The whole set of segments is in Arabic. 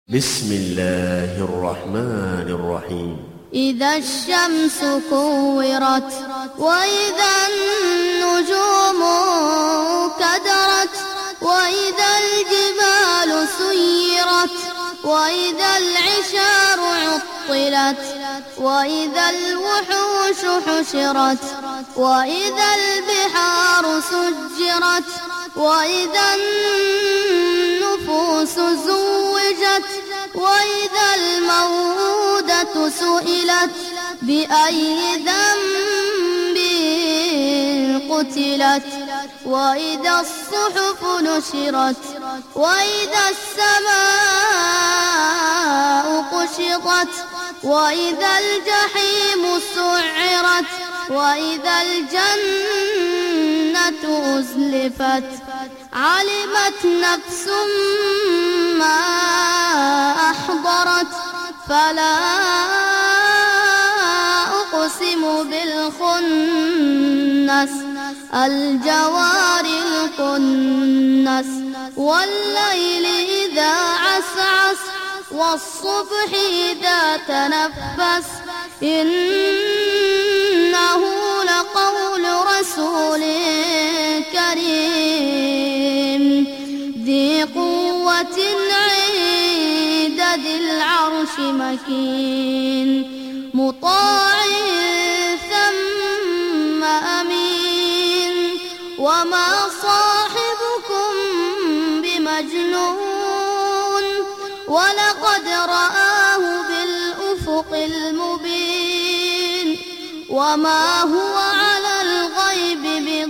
بسم الله الرحمن الرحيم. إذا الشمس كورت وإذا النجوم كدرت وإذا الجبال سيرت وإذا العشار عطلت وإذا الوحوش حشرت وإذا البحار سجرت وإذا النفوس زوجت وإذا الموءودة سئلت بأي ذنب قتلت وإذا الصحف نشرت وإذا السماء كشطت وإذا الجحيم سعرت وإذا الجنة أزلفت علمت نفس ما أحضرت فلا أقسم بالخنس الجوار الكنس والليل إذا عسعس والصبح إذا تنفس إنه لقول رسول كريم ذي قوة عند ذي العرش مكين مطاع ثم أمين وما صاحبكم بمجنون ولقد رآه بالأفق المبين وما هو على الغيب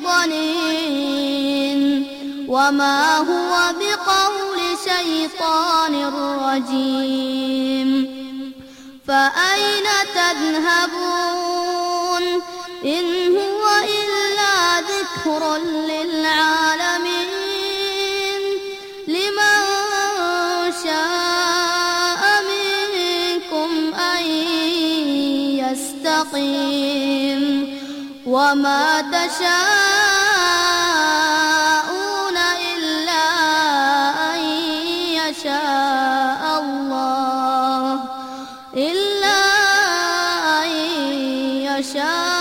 بضنين وما هو بقول شيطان رجيم فأين تذهبون إن هو إلا ذكر للعالمين لمن شاء منكم أن يستقيم وما تشاءون إلا أن يشاء الله إلا أن يشاء